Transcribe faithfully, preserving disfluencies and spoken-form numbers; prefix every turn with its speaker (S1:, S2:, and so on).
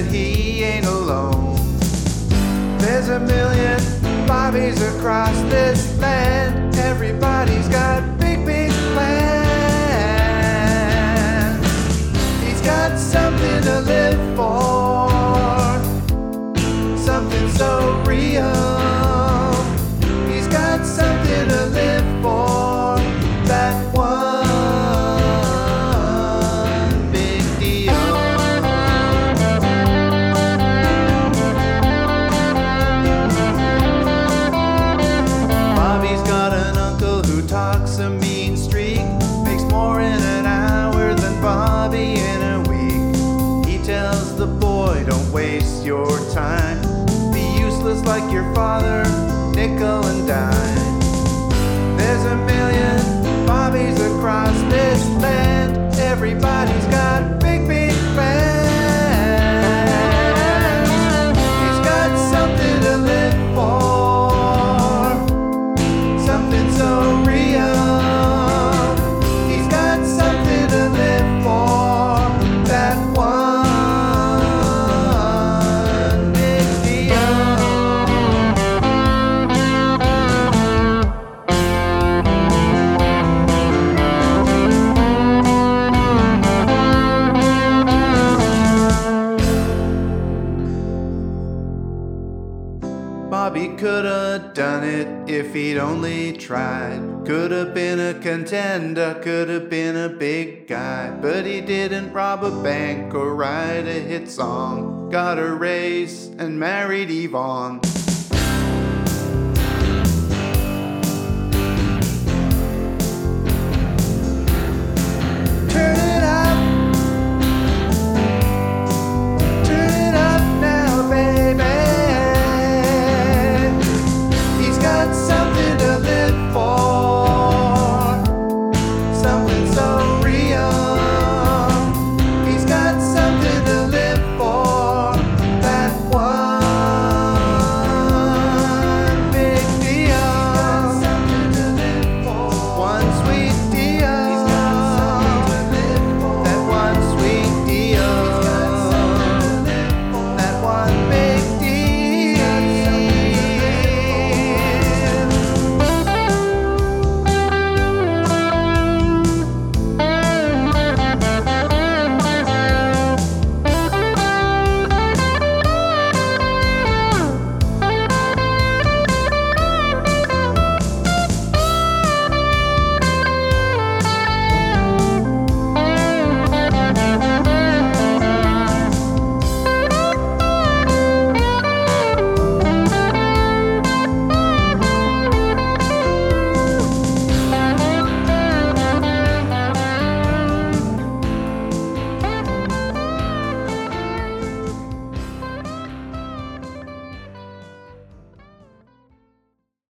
S1: he ain't alone. There's a million Bobbies across this land. Everybody's got big, big plans. He's got something to live for, something so real. He's got something to live for, that one big deal. Bobby's got an uncle who talks a mean streak, makes more in an hour than Bobby in a week. He tells the boy, don't waste your time, be useless like your father, nickel and dime. There's a million Bobbies across this land. Everybody's got big, big plans. He's got something to live for, something so real. He's got something to live for, that one big deal. Bobby could have done it if he'd only tried. Could have been a contender, could have been a big guy. But he didn't rob a bank or write a hit song. Got a raise and married Yvonne.